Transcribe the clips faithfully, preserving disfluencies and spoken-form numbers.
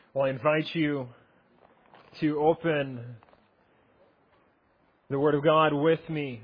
Well, I invite you to open the Word of God with me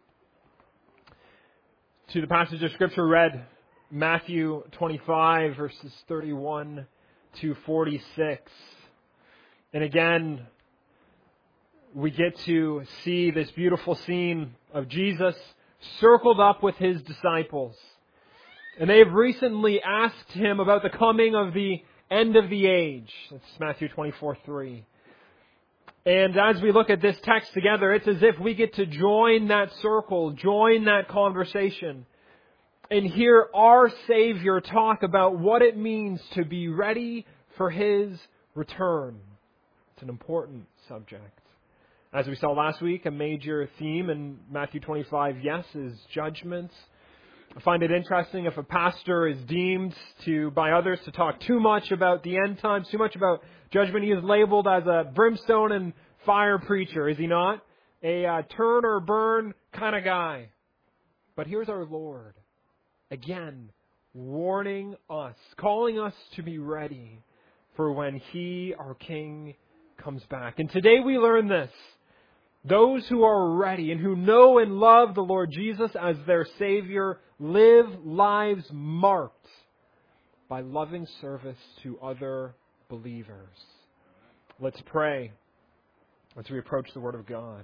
to the passage of Scripture read, Matthew twenty-five, verses thirty-one to forty-six. And again, we get to see this beautiful scene of Jesus circled up with His disciples. And they have recently asked Him about the coming of the end of the age. That's Matthew twenty-four three. And as we look at this text together, it's as if we get to join that circle, join that conversation, and hear our Savior talk about what it means to be ready for His return. It's an important subject. As we saw last week, a major theme in Matthew twenty-five, yes, is judgment. I find it interesting if a pastor is deemed to by others to talk too much about the end times, too much about judgment. He is labeled as a brimstone and fire preacher, is he not? A uh, turn or burn kind of guy. But here's our Lord, again, warning us, calling us to be ready for when He, our King, comes back. And today we learn this. Those who are ready and who know and love the Lord Jesus as their Savior live lives marked by loving service to other believers. Let's pray as we approach the Word of God.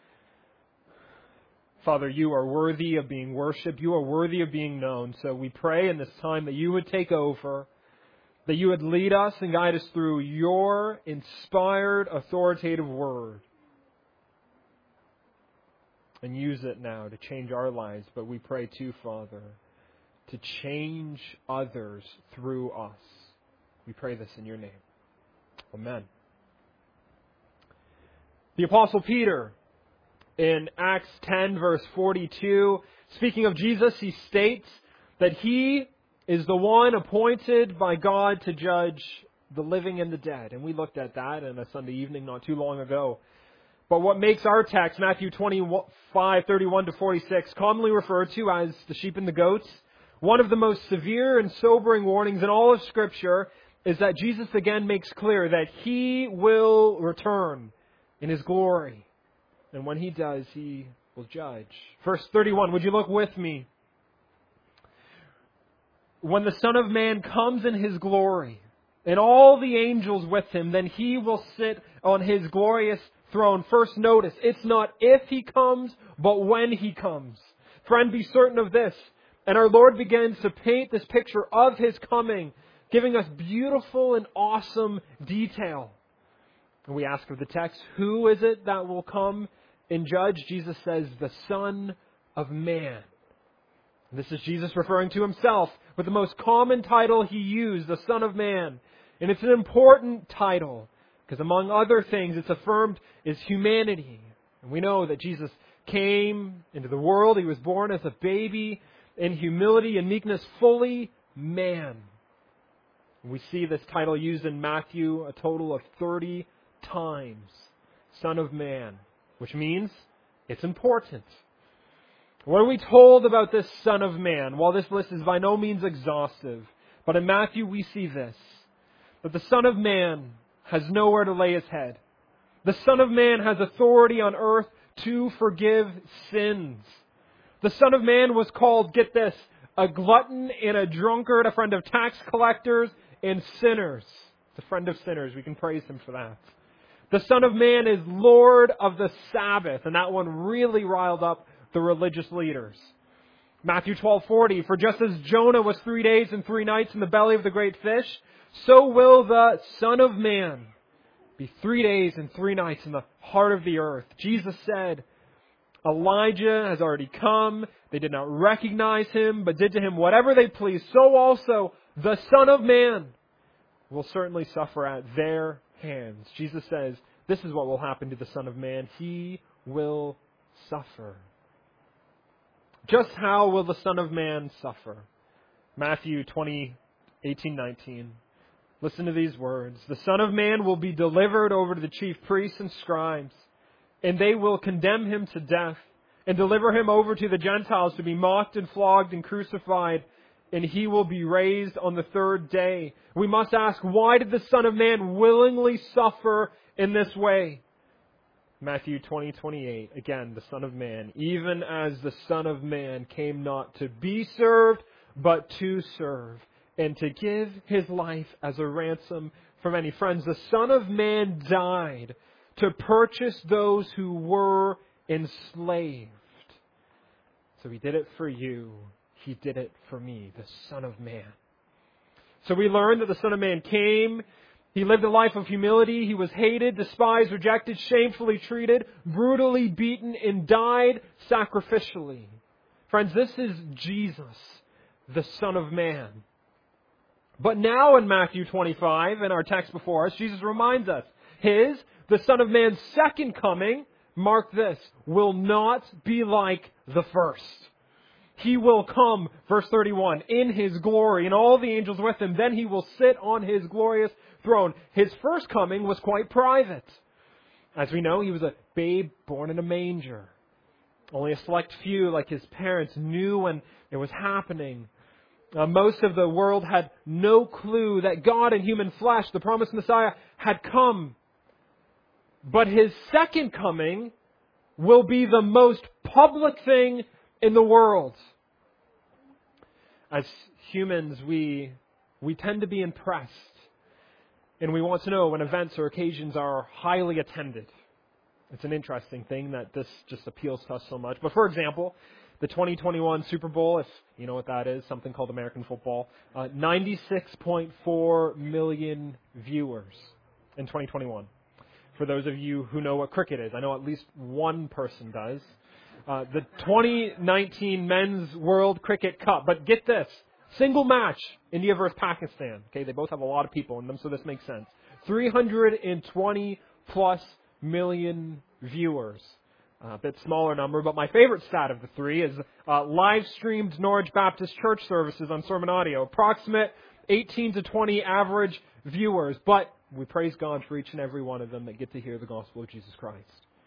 Father, You are worthy of being worshipped. You are worthy of being known. So we pray in this time that You would take over, that You would lead us and guide us through Your inspired, authoritative Word. And use it now to change our lives. But we pray too, Father, to change others through us. We pray this in Your name. Amen. The Apostle Peter, in Acts ten, verse forty-two, speaking of Jesus, he states that He is the one appointed by God to judge the living and the dead. And we looked at that in a Sunday evening not too long ago. But what makes our text, Matthew twenty-five, thirty-one to forty-six, commonly referred to as the sheep and the goats, one of the most severe and sobering warnings in all of Scripture is that Jesus again makes clear that He will return in His glory. And when He does, He will judge. Verse thirty-one, would you look with me? When the Son of Man comes in His glory, and all the angels with Him, then He will sit on His glorious throne. First, notice, it's not if He comes, but when He comes. Friend, be certain of this. And our Lord begins to paint this picture of His coming, giving us beautiful and awesome detail. And we ask of the text, who is it that will come and judge? Jesus says, the Son of Man. And this is Jesus referring to Himself with the most common title He used, the Son of Man. And it's an important title, because among other things, it's affirmed is humanity. And we know that Jesus came into the world. He was born as a baby in humility and meekness, fully man. We see this title used in Matthew a total of thirty times. Son of Man, which means it's important. What are we told about this Son of Man? Well, this list is by no means exhaustive. But in Matthew we see this, that the Son of Man has nowhere to lay His head. The Son of Man has authority on earth to forgive sins. The Son of Man was called, get this, a glutton and a drunkard, a friend of tax collectors and sinners. It's a friend of sinners. We can praise Him for that. The Son of Man is Lord of the Sabbath, and that one really riled up the religious leaders. Matthew twelve forty, for just as Jonah was three days and three nights in the belly of the great fish, so will the Son of Man be three days and three nights in the heart of the earth. Jesus said, Elijah has already come. They did not recognize Him, but did to Him whatever they pleased. So also the Son of Man will certainly suffer at their hands. Jesus says, this is what will happen to the Son of Man. He will suffer. Just how will the Son of Man suffer? Matthew twenty, eighteen, nineteen. Listen to these words. The Son of Man will be delivered over to the chief priests and scribes, and they will condemn Him to death and deliver Him over to the Gentiles to be mocked and flogged and crucified, and He will be raised on the third day. We must ask, why did the Son of Man willingly suffer in this way? Matthew twenty, twenty-eight, again, the Son of Man, even as the Son of Man came not to be served, but to serve, and to give His life as a ransom for many. Friends, the Son of Man died to purchase those who were enslaved. So He did it for you. He did it for me, the Son of Man. So we learn that the Son of Man came. He lived a life of humility. He was hated, despised, rejected, shamefully treated, brutally beaten, and died sacrificially. Friends, this is Jesus, the Son of Man. But now in Matthew twenty-five, in our text before us, Jesus reminds us, His, the Son of Man's second coming, mark this, will not be like the first. He will come, verse thirty-one, in His glory, and all the angels with Him. Then He will sit on His glorious throne. His first coming was quite private. As we know, He was a babe born in a manger. Only a select few, like His parents, knew when it was happening. Uh, most of the world had no clue that God in human flesh, the promised Messiah, had come. But His second coming will be the most public thing in the world. As humans, we we tend to be impressed, and we want to know when events or occasions are highly attended. It's an interesting thing that this just appeals to us so much. But for example, the twenty twenty-one Super Bowl, if you know what that is, something called American football, uh, ninety-six point four million viewers in twenty twenty-one. For those of you who know what cricket is, I know at least one person does. Uh, the twenty nineteen Men's World Cricket Cup. But get this, single match, India versus Pakistan. Okay, they both have a lot of people in them, so this makes sense. three hundred twenty plus million viewers. Uh, a bit smaller number, but my favorite stat of the three is uh, live-streamed Norwich Baptist Church services on Sermon Audio. Approximate eighteen to twenty average viewers, but we praise God for each and every one of them that get to hear the gospel of Jesus Christ.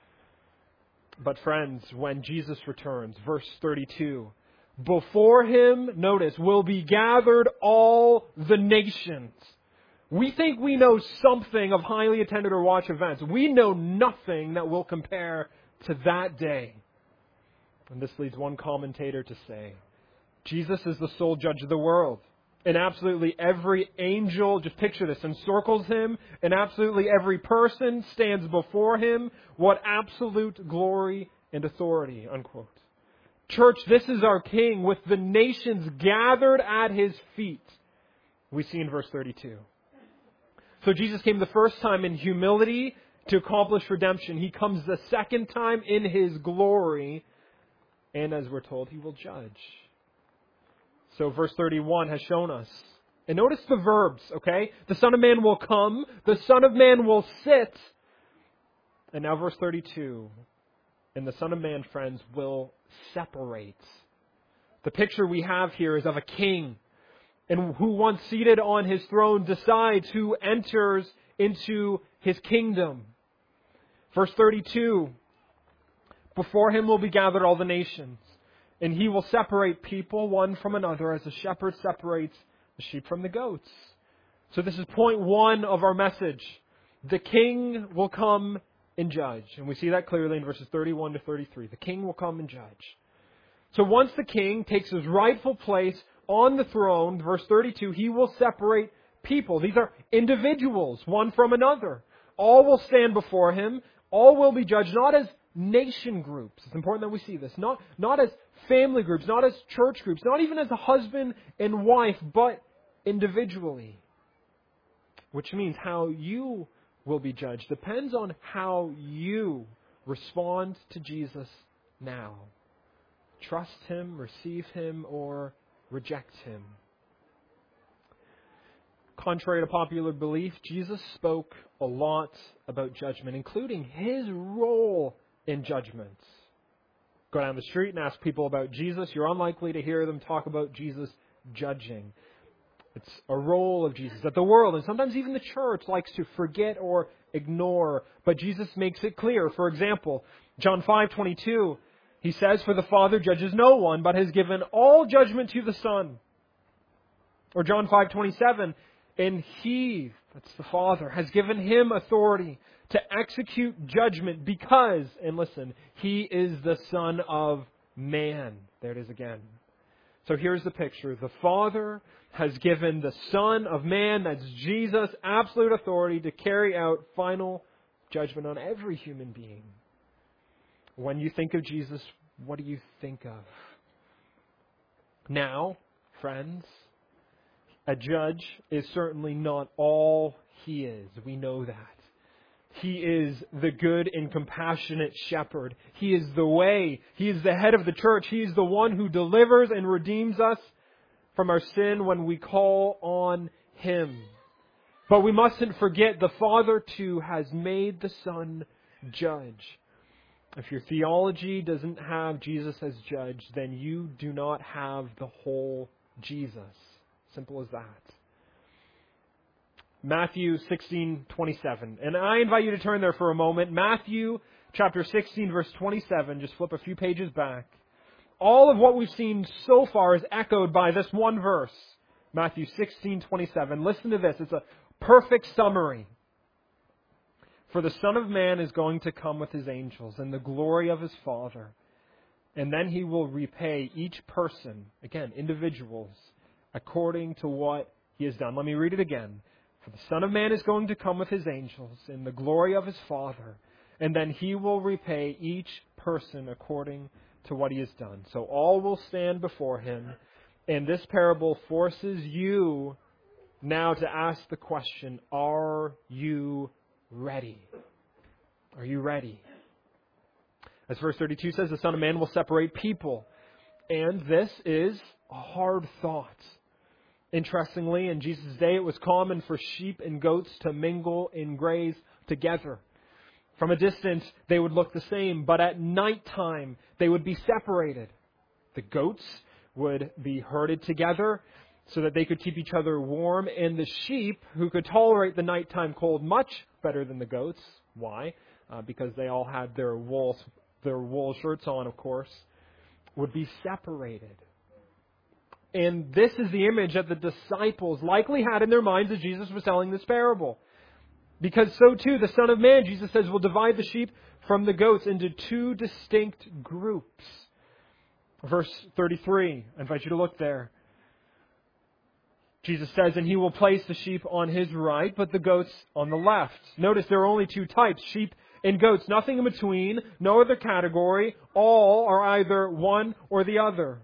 But friends, when Jesus returns, verse thirty-two, before Him, notice, will be gathered all the nations. We think we know something of highly attended or watched events. We know nothing that will compare to that day. And this leads one commentator to say, Jesus is the sole judge of the world. And absolutely every angel, just picture this, encircles Him. And absolutely every person stands before Him. What absolute glory and authority, unquote. Church, this is our King with the nations gathered at His feet. We see in verse thirty-two. So Jesus came the first time in humility to accomplish redemption. He comes the second time in His glory. And as we're told, He will judge. So verse thirty-one has shown us. And notice the verbs, okay? The Son of Man will come. The Son of Man will sit. And now verse thirty-two. And the Son of Man, friends, will separate. The picture we have here is of a king. And who once seated on his throne decides who enters into His kingdom. Verse thirty-two. Before Him will be gathered all the nations. And He will separate people one from another as a shepherd separates the sheep from the goats. So this is point one of our message. The King will come and judge. And we see that clearly in verses thirty-one to thirty-three. The King will come and judge. So once the King takes His rightful place on the throne, verse thirty-two, He will separate people. These are individuals, one from another. All will stand before Him. All will be judged, not as nation groups. It's important that we see this. Not, not as family groups, not as church groups, not even as a husband and wife, but individually. Which means how you will be judged depends on how you respond to Jesus now. Trust Him, receive Him, or reject Him. Contrary to popular belief, Jesus spoke a lot about judgment, including His role in judgment. Go down the street and ask people about Jesus. You're unlikely to hear them talk about Jesus judging. It's a role of Jesus that the world, and sometimes even the church, likes to forget or ignore. But Jesus makes it clear. For example, John five twenty-two, He says, "For the Father judges no one, but has given all judgment to the Son, Or John five twenty-seven, and He, that's the Father, has given Him authority to execute judgment because, and listen, He is the Son of Man. There it is again. So here's the picture. The Father has given the Son of Man, that's Jesus, absolute authority to carry out final judgment on every human being. When you think of Jesus, what do you think of? Now, friends, a judge is certainly not all He is. We know that. He is the good and compassionate shepherd. He is the way. He is the head of the church. He is the one who delivers and redeems us from our sin when we call on Him. But we mustn't forget the Father too has made the Son judge. If your theology doesn't have Jesus as judge, then you do not have the whole Jesus. Simple as that. Matthew sixteen twenty-seven. And I invite you to turn there for a moment. Matthew chapter sixteen, verse twenty-seven. Just flip a few pages back. All of what we've seen so far is echoed by this one verse. Matthew sixteen twenty-seven. Listen to this. It's a perfect summary. For the Son of Man is going to come with His angels in the glory of His Father. And then He will repay each person, again, individuals, according to what he has done. Let me read it again. For the Son of Man is going to come with His angels in the glory of His Father, and then He will repay each person according to what he has done. So all will stand before Him, and this parable forces you now to ask the question, are you ready? Are you ready? As verse thirty-two says, the Son of Man will separate people. And this is a hard thought. Interestingly, in Jesus' day, it was common for sheep and goats to mingle and graze together. From a distance, they would look the same, but at nighttime, they would be separated. The goats would be herded together so that they could keep each other warm, and the sheep, who could tolerate the nighttime cold much better than the goats. Why? Uh, because they all had their wool, their wool shirts on, of course, would be separated. And this is the image that the disciples likely had in their minds as Jesus was telling this parable. Because so too, the Son of Man, Jesus says, will divide the sheep from the goats into two distinct groups. Verse thirty-three, I invite you to look there. Jesus says, and He will place the sheep on His right, but the goats on the left. Notice there are only two types, sheep and goats. Nothing in between, no other category. All are either one or the other.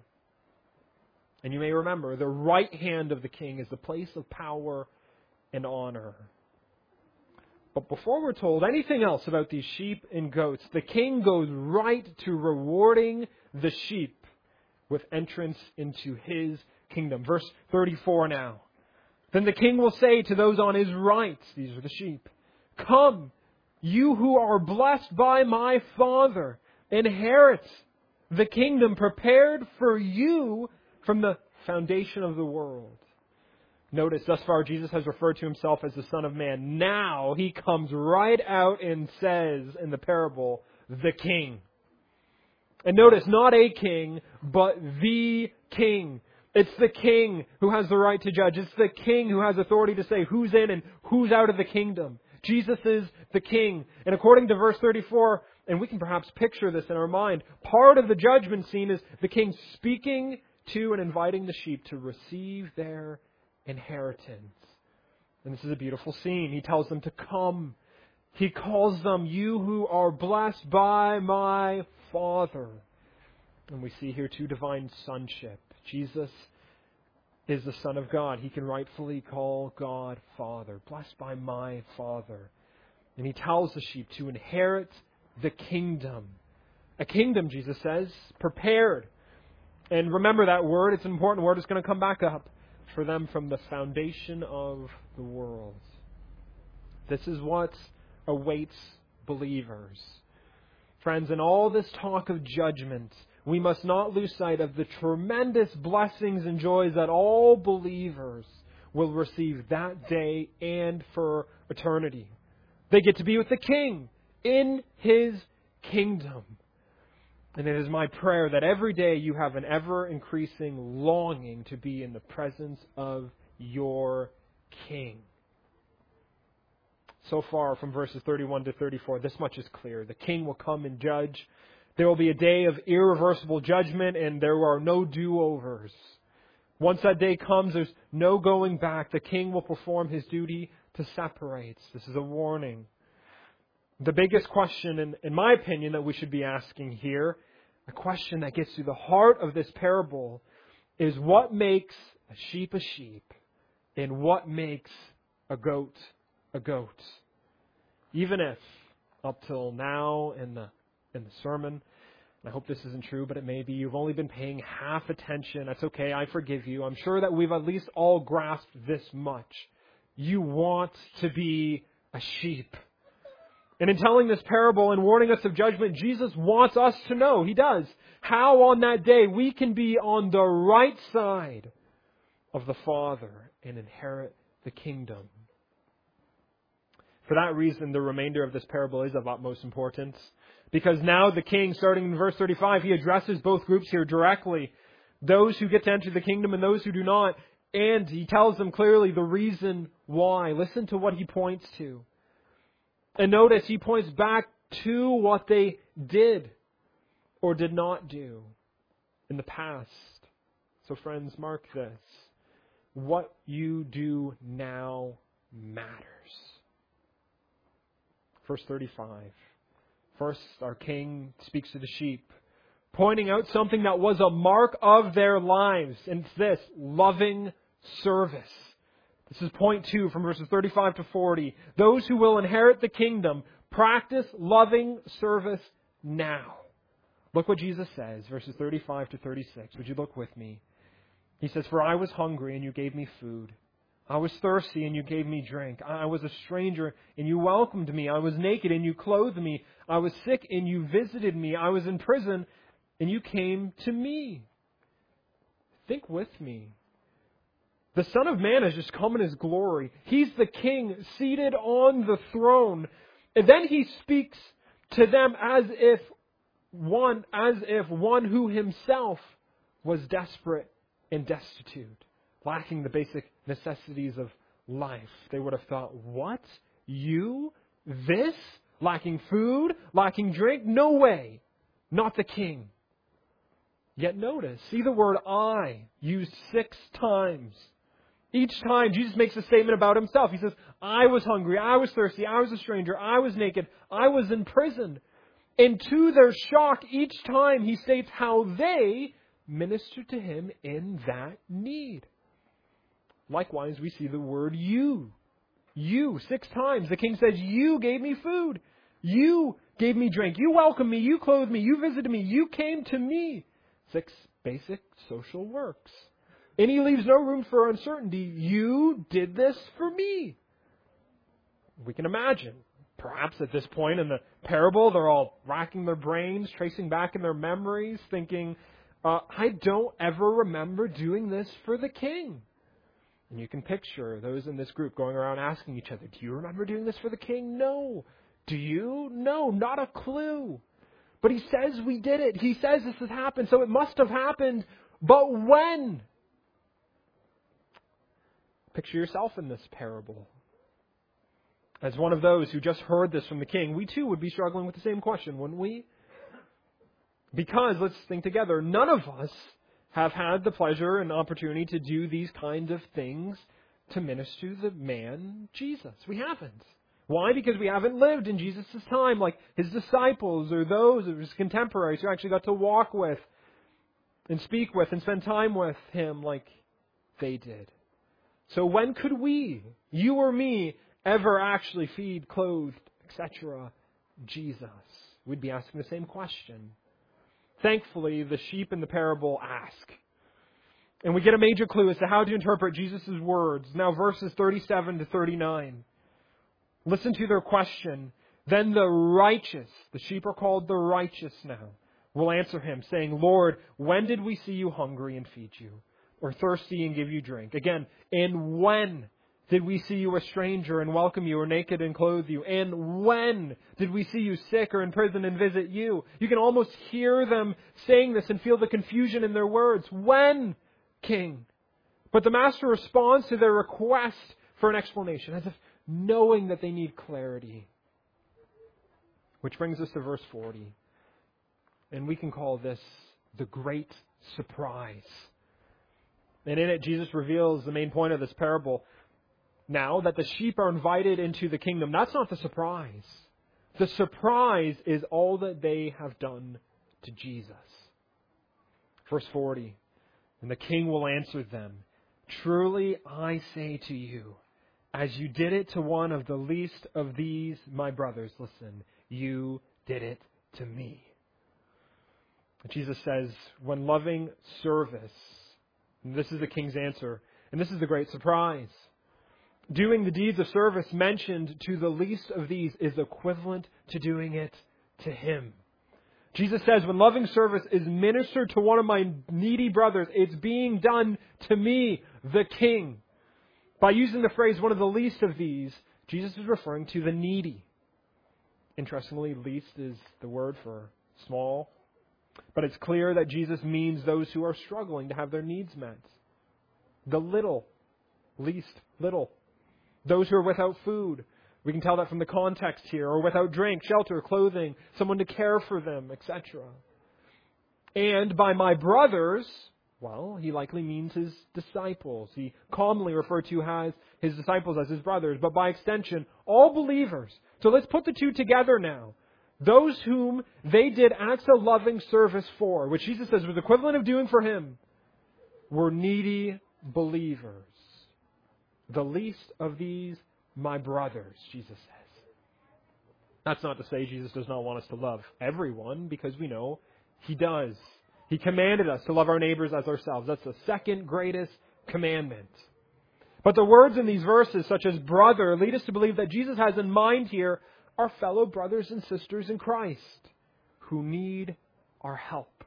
And you may remember, the right hand of the king is the place of power and honor. But before we're told anything else about these sheep and goats, the king goes right to rewarding the sheep with entrance into His kingdom. Verse thirty-four now. Then the king will say to those on His right, these are the sheep, come, you who are blessed by my Father, inherit the kingdom prepared for you from the foundation of the world. Notice, thus far, Jesus has referred to Himself as the Son of Man. Now, He comes right out and says in the parable, the King. And notice, not a king, but the King. It's the King who has the right to judge. It's the King who has authority to say who's in and who's out of the kingdom. Jesus is the King. And according to verse thirty-four, and we can perhaps picture this in our mind, part of the judgment scene is the King speaking to and inviting the sheep to receive their inheritance. And this is a beautiful scene. He tells them to come. He calls them, you who are blessed by my Father. And we see here too divine sonship. Jesus is the Son of God. He can rightfully call God Father. Blessed by my Father. And He tells the sheep to inherit the kingdom. A kingdom, Jesus says, prepared. And remember that word. It's an important word. It's going to come back up. For them from the foundation of the world. This is what awaits believers. Friends, in all this talk of judgment, we must not lose sight of the tremendous blessings and joys that all believers will receive that day and for eternity. They get to be with the King in His kingdom. And it is my prayer that every day you have an ever-increasing longing to be in the presence of your King. So far from verses thirty-one to thirty-four, this much is clear. The King will come and judge. There will be a day of irreversible judgment, and there are no do-overs. Once that day comes, there's no going back. The King will perform His duty to separate. This is a warning. The biggest question, in, in my opinion, that we should be asking here, a question that gets to the heart of this parable, is what makes a sheep a sheep and what makes a goat a goat? Even if, up till now in the in the sermon, and I hope this isn't true, but it may be, you've only been paying half attention. That's okay, I forgive you. I'm sure that we've at least all grasped this much. You want to be a sheep. And in telling this parable and warning us of judgment, Jesus wants us to know, He does, how on that day we can be on the right side of the Father and inherit the kingdom. For that reason, the remainder of this parable is of utmost importance. Because now the King, starting in verse thirty-five, He addresses both groups here directly. Those who get to enter the kingdom and those who do not. And He tells them clearly the reason why. Listen to what He points to. And notice He points back to what they did or did not do in the past. So friends, mark this. What you do now matters. Verse thirty-five. First, our King speaks to the sheep, pointing out something that was a mark of their lives. And it's this, loving service. This is point two from verses thirty-five to forty. Those who will inherit the kingdom practice loving service now. Look what Jesus says, verses thirty-five to thirty-six. Would you look with me? He says, "For I was hungry and you gave me food. I was thirsty and you gave me drink. I was a stranger and you welcomed me. I was naked and you clothed me. I was sick and you visited me. I was in prison and you came to me." Think with me. The Son of Man has just come in His glory. He's the King seated on the throne. And then He speaks to them as if one, as if one who Himself was desperate and destitute, lacking the basic necessities of life. They would have thought, what? You? This? Lacking food? Lacking drink? No way. Not the King. Yet notice, see the word I used six times. Each time Jesus makes a statement about Himself. He says, I was hungry, I was thirsty, I was a stranger, I was naked, I was in prison. And to their shock, each time He states how they ministered to Him in that need. Likewise, we see the word you. You, six times. The King says, you gave me food. You gave me drink. You welcomed me. You clothed me. You visited me. You came to me. Six basic social works. And He leaves no room for uncertainty. You did this for me. We can imagine. Perhaps at this point in the parable, they're all racking their brains, tracing back in their memories, thinking, uh, I don't ever remember doing this for the King. And you can picture those in this group going around asking each other, do you remember doing this for the King? No. Do you? No, not a clue. But He says we did it. He says this has happened, so it must have happened. But when? Picture yourself in this parable. As one of those who just heard this from the King, we too would be struggling with the same question, wouldn't we? Because, let's think together, none of us have had the pleasure and opportunity to do these kinds of things to minister to the man Jesus. We haven't. Why? Because we haven't lived in Jesus' time like His disciples or those of His contemporaries who actually got to walk with and speak with and spend time with Him like they did. So when could we, you or me, ever actually feed, clothe, et cetera Jesus? We'd be asking the same question. Thankfully, the sheep in the parable ask. And we get a major clue as to how to interpret Jesus' words. Now verses thirty-seven to thirty-nine. Listen to their question. Then the righteous, the sheep are called the righteous now, will answer Him, saying, Lord, when did we see you hungry and feed you, or thirsty and give you drink? Again, and when did we see you a stranger and welcome you, or naked and clothe you? And when did we see you sick or in prison and visit you? You can almost hear them saying this and feel the confusion in their words. When, King? But the Master responds to their request for an explanation, as if knowing that they need clarity. Which brings us to verse forty. And we can call this the great surprise. And in it, Jesus reveals the main point of this parable. Now that the sheep are invited into the kingdom, that's not the surprise. The surprise is all that they have done to Jesus. Verse forty. And the king will answer them, truly I say to you, as you did it to one of the least of these my brothers, listen, you did it to me. Jesus says, when loving service, and this is the king's answer, and this is the great surprise. Doing the deeds of service mentioned to the least of these is equivalent to doing it to him. Jesus says, when loving service is ministered to one of my needy brothers, it's being done to me, the king. By using the phrase, one of the least of these, Jesus is referring to the needy. Interestingly, least is the word for small. But it's clear that Jesus means those who are struggling to have their needs met. The little, least, little. Those who are without food. We can tell that from the context here. Or without drink, shelter, clothing, someone to care for them, et cetera. And by my brothers, well, he likely means his disciples. He commonly referred to as his disciples as his brothers. But by extension, all believers. So let's put the two together now. Those whom they did acts of loving service for, which Jesus says was equivalent of doing for him, were needy believers. The least of these, my brothers, Jesus says. That's not to say Jesus does not want us to love everyone, because we know he does. He commanded us to love our neighbors as ourselves. That's the second greatest commandment. But the words in these verses, such as brother, lead us to believe that Jesus has in mind here our fellow brothers and sisters in Christ who need our help.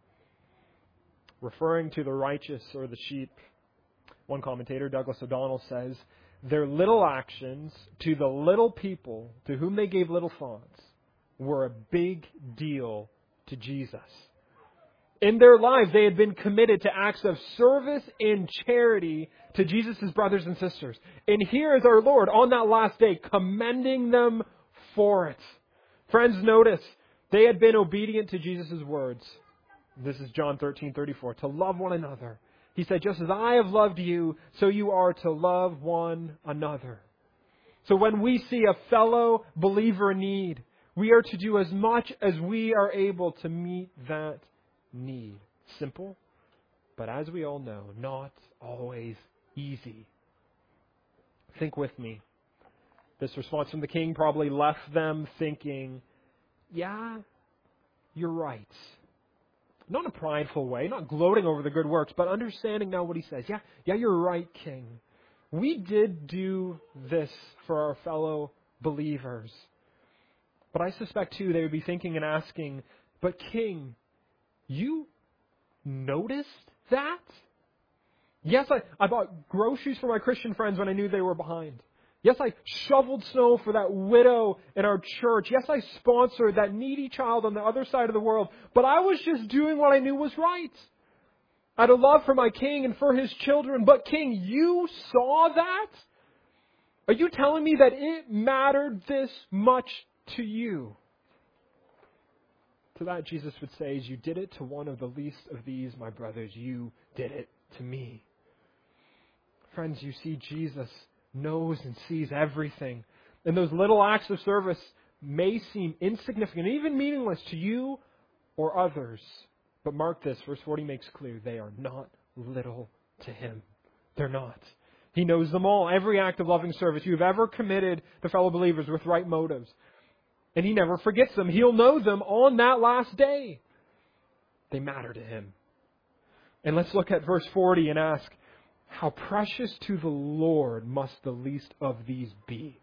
Referring to the righteous or the sheep, one commentator, Douglas O'Donnell, says, their little actions to the little people to whom they gave little thoughts were a big deal to Jesus. In their lives, they had been committed to acts of service and charity to Jesus' brothers and sisters. And here is our Lord on that last day commending them for it. Friends, notice, they had been obedient to Jesus' words. This is John thirteen thirty-four, to love one another. He said, just as I have loved you, so you are to love one another. So when we see a fellow believer in need, we are to do as much as we are able to meet that need. Simple, but as we all know, not always easy. Think with me. This response from the king probably left them thinking, yeah, you're right. Not in a prideful way, not gloating over the good works, but understanding now what he says. Yeah, yeah, you're right, King. We did do this for our fellow believers. But I suspect, too, they would be thinking and asking, but King, you noticed that? Yes, I, I bought groceries for my Christian friends when I knew they were behind. Yes, I shoveled snow for that widow in our church. Yes, I sponsored that needy child on the other side of the world. But I was just doing what I knew was right. I had a love for my king and for his children. But King, you saw that? Are you telling me that it mattered this much to you? To that, Jesus would say, as you did it to one of the least of these, my brothers, you did it to me. Friends, you see, Jesus knows and sees everything. And those little acts of service may seem insignificant, even meaningless to you or others. But mark this, verse forty makes clear, they are not little to him. They're not. He knows them all. Every act of loving service you've ever committed to fellow believers with right motives. And he never forgets them. He'll know them on that last day. They matter to him. And let's look at verse forty and ask, how precious to the Lord must the least of these be?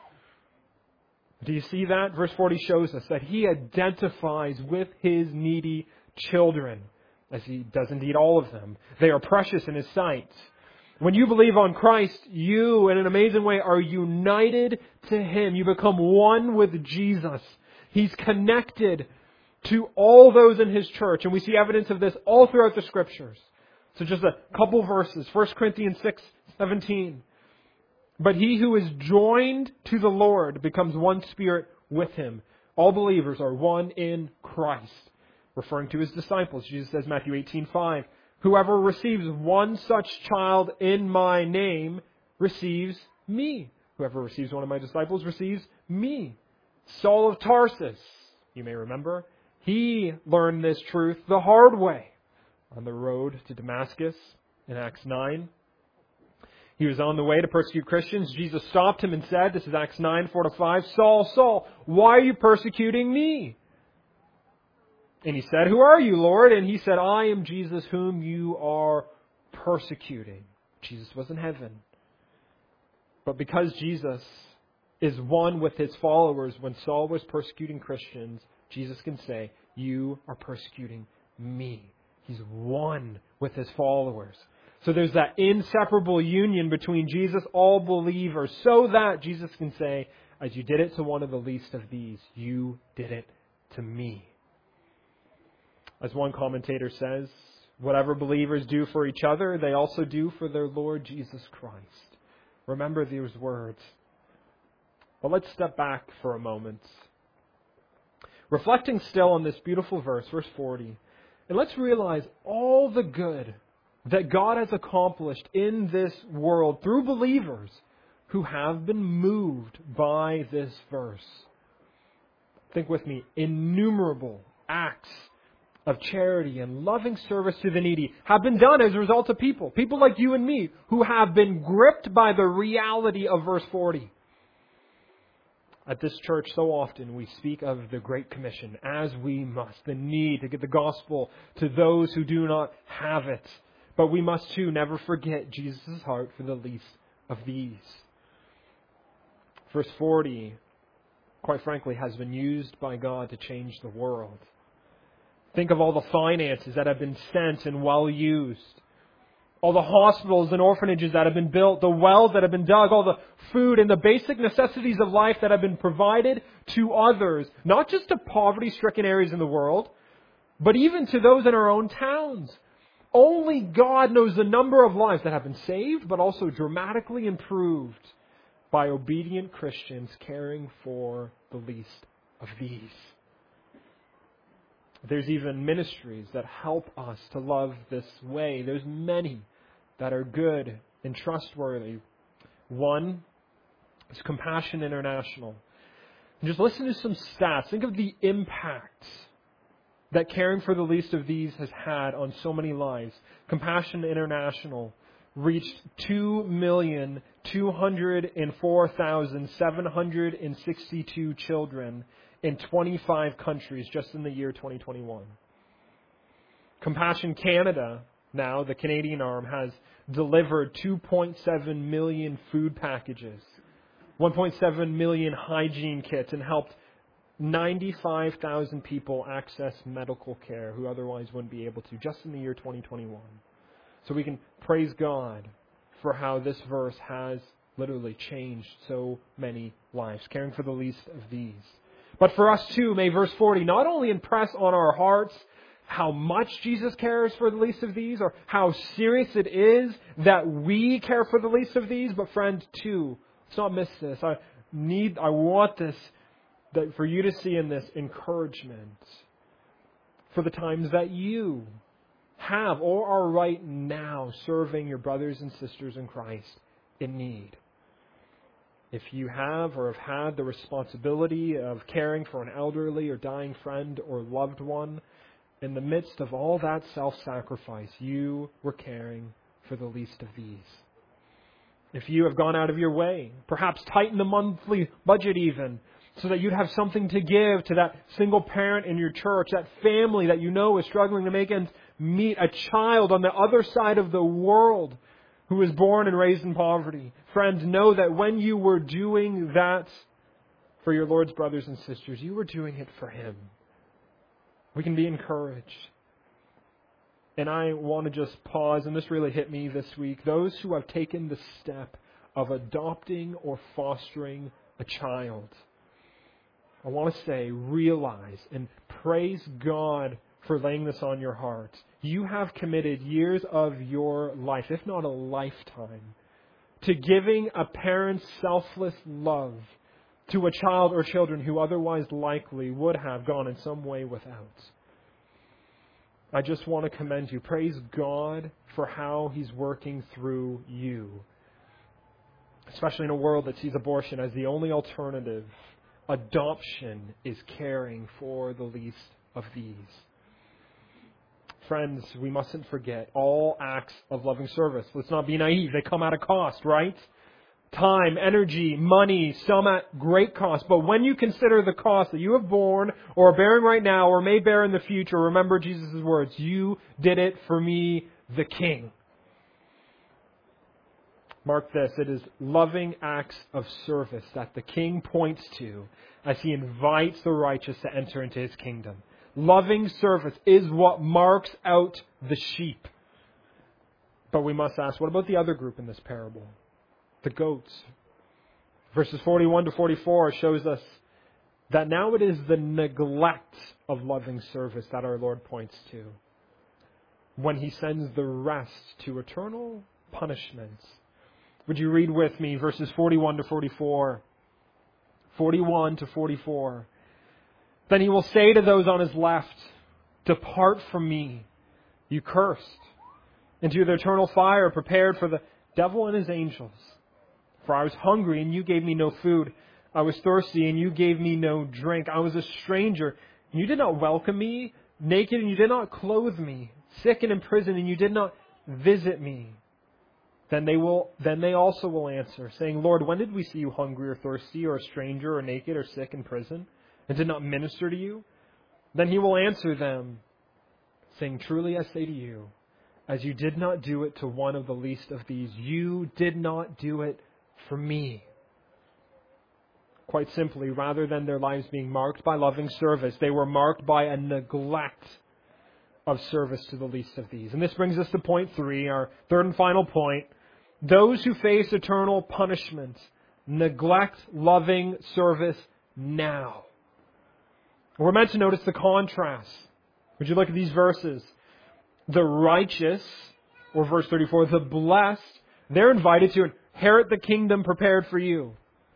Do you see that? Verse forty shows us that he identifies with his needy children, as he does indeed all of them. They are precious in his sight. When you believe on Christ, you, in an amazing way, are united to Him. You become one with Jesus. He's connected to all those in His church. And we see evidence of this all throughout the Scriptures. So just a couple verses. First Corinthians six seventeen. But he who is joined to the Lord becomes one spirit with Him. All believers are one in Christ. Referring to His disciples, Jesus says, Matthew eighteen five, whoever receives one such child in my name receives me. Whoever receives one of my disciples receives me. Saul of Tarsus, you may remember, he learned this truth the hard way on the road to Damascus in Acts nine. He was on the way to persecute Christians. Jesus stopped him and said, this is Acts nine, four to five, Saul, Saul, why are you persecuting me? And he said, who are you, Lord? And he said, I am Jesus whom you are persecuting. Jesus was in heaven. But because Jesus is one with His followers, when Saul was persecuting Christians, Jesus can say, you are persecuting me. He's one with His followers. So there's that inseparable union between Jesus, all believers, so that Jesus can say, as you did it to one of the least of these, you did it to me. As one commentator says, whatever believers do for each other, they also do for their Lord Jesus Christ. Remember these words. But let's step back for a moment. Reflecting still on this beautiful verse, verse forty, and let's realize all the good that God has accomplished in this world through believers who have been moved by this verse. Think with me, innumerable acts of charity and loving service to the needy have been done as a result of people, people like you and me, who have been gripped by the reality of verse forty. At this church, so often we speak of the Great Commission, as we must, the need to get the gospel to those who do not have it. But we must too never forget Jesus' heart for the least of these. Verse forty, quite frankly, has been used by God to change the world. Think of all the finances that have been sent and well used. All the hospitals and orphanages that have been built, the wells that have been dug, all the food and the basic necessities of life that have been provided to others, not just to poverty-stricken areas in the world, but even to those in our own towns. Only God knows the number of lives that have been saved, but also dramatically improved by obedient Christians caring for the least of these. There's even ministries that help us to love this way. There's many that are good and trustworthy. One is Compassion International. And just listen to some stats. Think of the impact that caring for the least of these has had on so many lives. Compassion International reached two million two hundred four thousand seven hundred sixty-two children in twenty-five countries just in the year twenty twenty-one. Compassion Canada, now the Canadian arm, has delivered two point seven million food packages, one point seven million hygiene kits, and helped ninety-five thousand people access medical care who otherwise wouldn't be able to, just in the year twenty twenty-one. So we can praise God for how this verse has literally changed so many lives, caring for the least of these. But for us too, may verse forty not only impress on our hearts how much Jesus cares for the least of these, or how serious it is that we care for the least of these, but friend, too, let's not miss this. I need, I want this, that for you to see in this encouragement for the times that you have or are right now serving your brothers and sisters in Christ in need. If you have or have had the responsibility of caring for an elderly or dying friend or loved one, in the midst of all that self-sacrifice, you were caring for the least of these. If you have gone out of your way, perhaps tighten the monthly budget even, so that you'd have something to give to that single parent in your church, that family that you know is struggling to make ends meet, a child on the other side of the world who was born and raised in poverty. Friends, know that when you were doing that for your Lord's brothers and sisters, you were doing it for Him. We can be encouraged. And I want to just pause, and this really hit me this week. Those who have taken the step of adopting or fostering a child, I want to say, realize and praise God for laying this on your heart. You have committed years of your life, if not a lifetime, to giving a parent's selfless love to a child or children who otherwise likely would have gone in some way without. I just want to commend you. Praise God for how He's working through you, especially in a world that sees abortion as the only alternative. Adoption is caring for the least of these. Friends, we mustn't forget all acts of loving service. Let's not be naive. They come at a cost, right? Time, energy, money, some at great cost. But when you consider the cost that you have borne or are bearing right now or may bear in the future, remember Jesus' words, you did it for me, the King. Mark this, it is loving acts of service that the King points to as He invites the righteous to enter into His kingdom. Loving service is what marks out the sheep. But we must ask, what about the other group in this parable? The goats. Verses forty-one to forty-four shows us that now it is the neglect of loving service that our Lord points to when He sends the rest to eternal punishments. Would you read with me verses forty-one to forty-four? forty-one to forty-four. Then He will say to those on His left, depart from me, you cursed, into the eternal fire prepared for the devil and his angels. For I was hungry, and you gave me no food. I was thirsty, and you gave me no drink. I was a stranger, and you did not welcome me. Naked, and you did not clothe me. Sick and in prison, and you did not visit me. Then they will. Then they also will answer, saying, Lord, when did we see you hungry or thirsty or a stranger or naked or sick in prison, and did not minister to you? Then He will answer them, saying, truly I say to you, as you did not do it to one of the least of these, you did not do it for me. Quite simply, rather than their lives being marked by loving service, they were marked by a neglect of service to the least of these. And this brings us to point three, our third and final point. Those who face eternal punishment neglect loving service now. We're meant to notice the contrast. Would you look at these verses? The righteous, or verse thirty-four, the blessed, they're invited to inherit the kingdom prepared for you.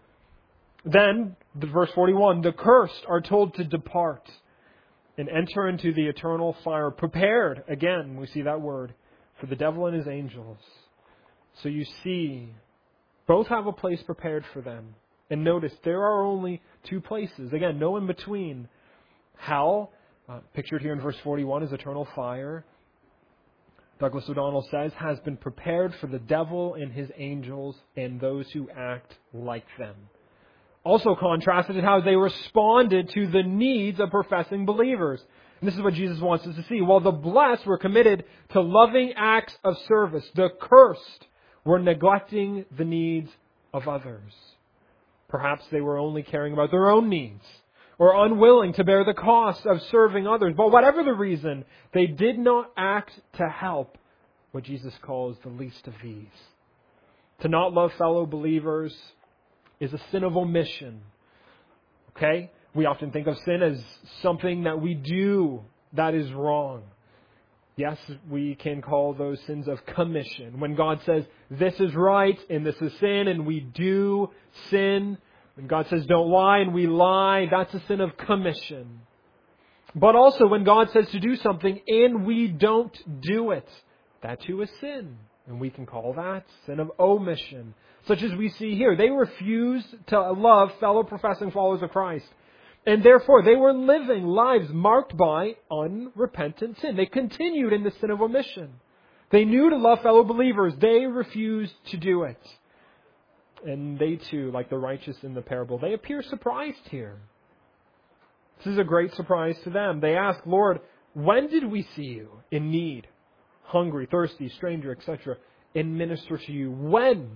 Then, the verse forty-one, the cursed are told to depart and enter into the eternal fire, prepared, again, we see that word, for the devil and his angels. So you see, both have a place prepared for them. And notice, there are only two places. Again, no in between. Hell, uh, pictured here in verse forty-one, is eternal fire. Douglas O'Donnell says, has been prepared for the devil and his angels and those who act like them. Also contrasted in how they responded to the needs of professing believers. And this is what Jesus wants us to see. While the blessed were committed to loving acts of service, the cursed were neglecting the needs of others. Perhaps they were only caring about their own needs or unwilling to bear the cost of serving others. But whatever the reason, they did not act to help what Jesus calls the least of these. To not love fellow believers is a sin of omission. Okay? We often think of sin as something that we do that is wrong. Yes, we can call those sins of commission. When God says, this is right and this is sin, and we do sin. When God says, don't lie, and we lie, that's a sin of commission. But also when God says to do something and we don't do it, that too is sin. And we can call that sin of omission. Such as we see here. They refused to love fellow professing followers of Christ. And therefore, they were living lives marked by unrepentant sin. They continued in the sin of omission. They knew to love fellow believers. They refused to do it. And they too, like the righteous in the parable, they appear surprised here. This is a great surprise to them. They ask, Lord, when did we see you in need, hungry, thirsty, stranger, et cetera, and minister to you? When?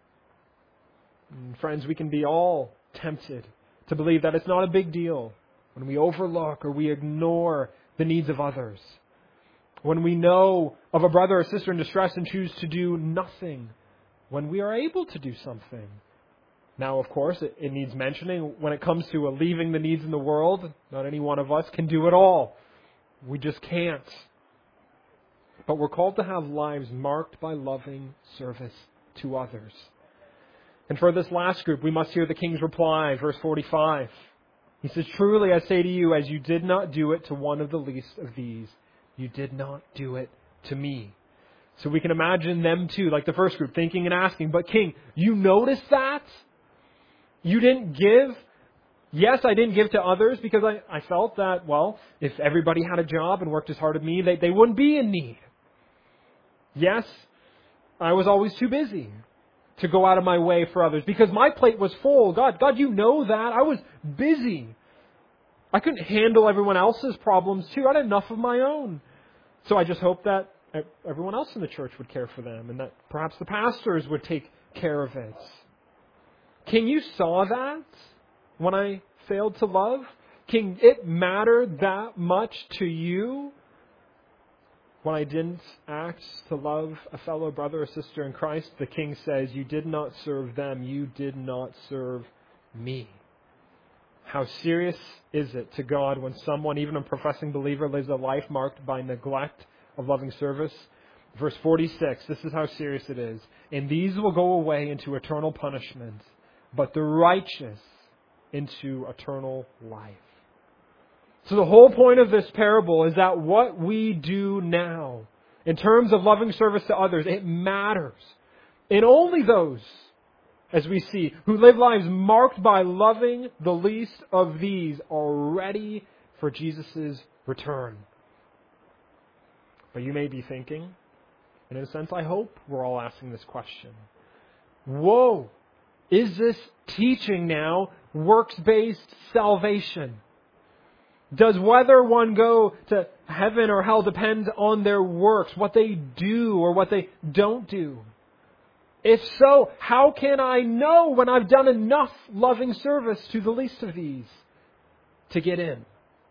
And friends, we can be all tempted to believe that it's not a big deal when we overlook or we ignore the needs of others. when we know of a brother or sister in distress and choose to do nothing, when we are able to do something. Now, of course, it, it needs mentioning when it comes to alleviating the needs in the world, not any one of us can do it all. We just can't. But we're called to have lives marked by loving service to others. And for this last group, we must hear the king's reply, verse forty-five. He says, "Truly I say to you, as you did not do it to one of the least of these, you did not do it to me." So we can imagine them too, like the first group, thinking and asking, "But King, you noticed that? You didn't give?" Yes, I didn't give to others because I, I felt that, well, if everybody had a job and worked as hard as me, they, they wouldn't be in need. Yes, I was always too busy to go out of my way for others because my plate was full. God, God, you know that. I was busy. I couldn't handle everyone else's problems too. I had enough of my own. So I just hoped that everyone else in the church would care for them and that perhaps the pastors would take care of it. King, you saw that when I failed to love? King, it mattered that much to you when I didn't act to love a fellow brother or sister in Christ? The King says, you did not serve them, you did not serve me. How serious is it to God when someone, even a professing believer, lives a life marked by neglect of loving service? Verse forty-six, this is how serious it is. "And these will go away into eternal punishment, but the righteous into eternal life." So the whole point of this parable is that what we do now, in terms of loving service to others, it matters. And only those, as we see, who live lives marked by loving the least of these are ready for Jesus' return. But you may be thinking, and in a sense I hope we're all asking this question, whoa, is this teaching now works-based salvation? Does whether one go to heaven or hell depend on their works, what they do or what they don't do? If so, how can I know when I've done enough loving service to the least of these to get in?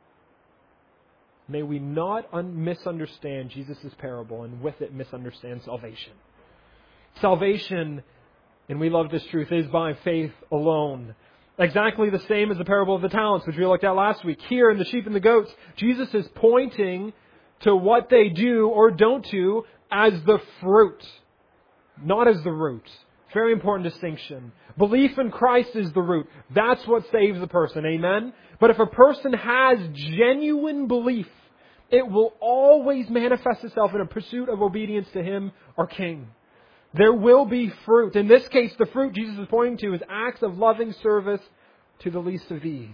May we not un- misunderstand Jesus' parable and with it misunderstand salvation. Salvation, and we love this truth, is by faith alone. Exactly the same as the parable of the talents, which we looked at last week. Here in the sheep and the goats, Jesus is pointing to what they do or don't do as the fruit, not as the root. Very important distinction. Belief in Christ is the root. That's what saves a person. Amen? But if a person has genuine belief, it will always manifest itself in a pursuit of obedience to Him, our King. There will be fruit. In this case, the fruit Jesus is pointing to is acts of loving service to the least of these.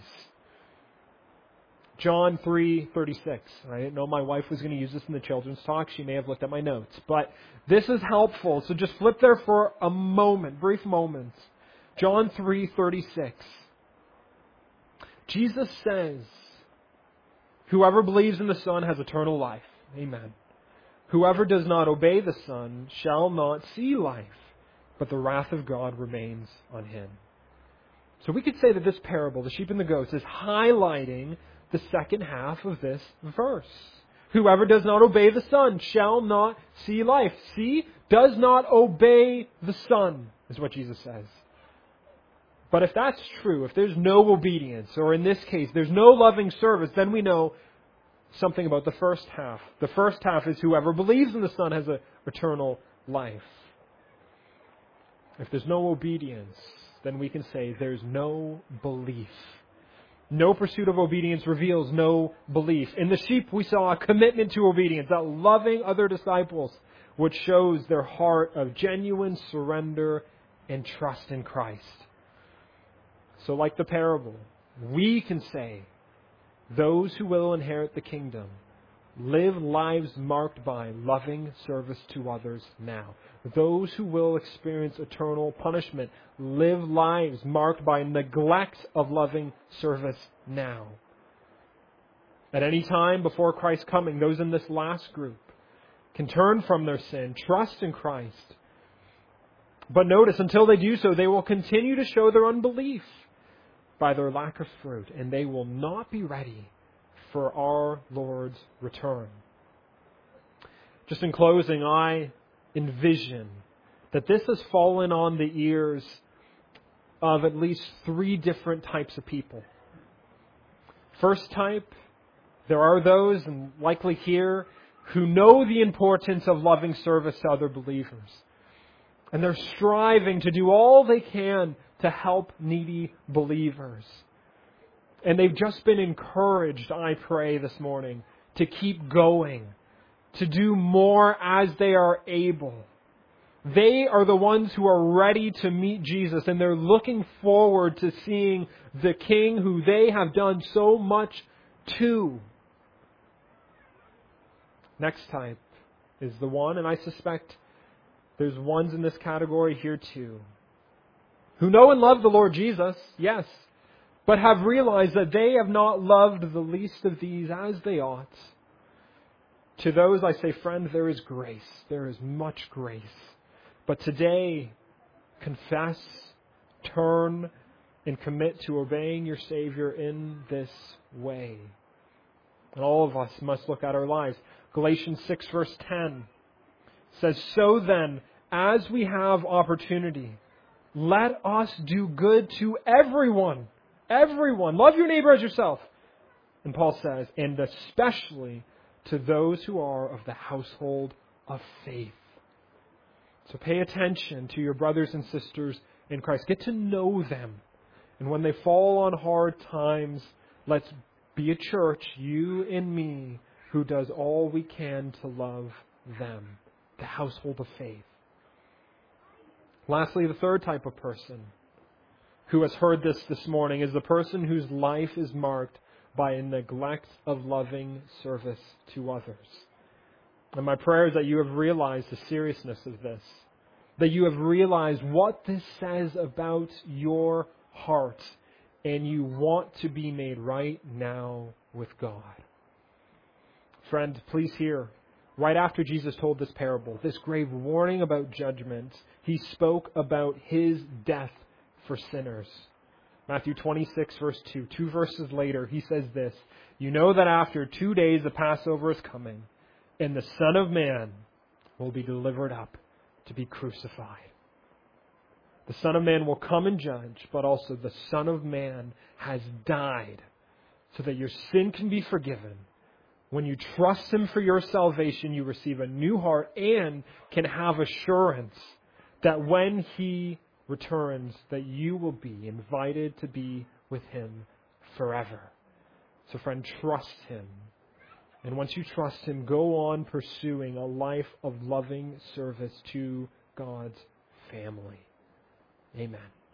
John three thirty-six. I didn't know my wife was going to use this in the children's talk. She may have looked at my notes. But this is helpful. So just flip there for a moment, brief moment. John three thirty-six. Jesus says, "Whoever believes in the Son has eternal life." Amen. "Whoever does not obey the Son shall not see life, but the wrath of God remains on him." So we could say that this parable, the sheep and the goats, is highlighting the second half of this verse. Whoever does not obey the Son shall not see life. See, does not obey the Son, is what Jesus says. But if that's true, if there's no obedience, or in this case, there's no loving service, then we know something about the first half. The first half is whoever believes in the Son has a eternal life. If there's no obedience, then we can say there's no belief. No pursuit of obedience reveals no belief. In the sheep, we saw a commitment to obedience, that loving other disciples, which shows their heart of genuine surrender and trust in Christ. So like the parable, we can say, those who will inherit the kingdom live lives marked by loving service to others now. Those who will experience eternal punishment live lives marked by neglect of loving service now. At any time before Christ's coming, those in this last group can turn from their sin, trust in Christ. But notice, until they do so, they will continue to show their unbelief by their lack of fruit, and they will not be ready for our Lord's return. Just in closing, I envision that this has fallen on the ears of at least three different types of people. First type, there are those, and likely here, who know the importance of loving service to other believers. And they're striving to do all they can to help needy believers. And they've just been encouraged, I pray this morning, to keep going, to do more as they are able. They are the ones who are ready to meet Jesus, and they're looking forward to seeing the King who they have done so much to. Next type is the one, and I suspect there's ones in this category here too, who know and love the Lord Jesus, yes, but have realized that they have not loved the least of these as they ought. To those I say, friend, there is grace. There is much grace. But today, confess, turn, and commit to obeying your Savior in this way. And all of us must look at our lives. Galatians six verse ten says, so then, as we have opportunity, let us do good to everyone. Everyone. Love your neighbor as yourself. And Paul says, and especially to those who are of the household of faith. So pay attention to your brothers and sisters in Christ. Get to know them. And when they fall on hard times, let's be a church, you and me, who does all we can to love them. The household of faith. Lastly, the third type of person who has heard this this morning is the person whose life is marked by a neglect of loving service to others. And my prayer is that you have realized the seriousness of this. That you have realized what this says about your heart. And you want to be made right now with God. Friend, please hear. Right after Jesus told this parable, this grave warning about judgment, He spoke about His death for sinners. Matthew twenty-six verse two. Two verses later, He says this, you know that after two days the Passover is coming, and the Son of Man will be delivered up to be crucified. The Son of Man will come and judge, but also the Son of Man has died so that your sin can be forgiven. When you trust Him for your salvation, you receive a new heart and can have assurance that when He returns, that you will be invited to be with Him forever. So friend, trust Him. And once you trust Him, go on pursuing a life of loving service to God's family. Amen.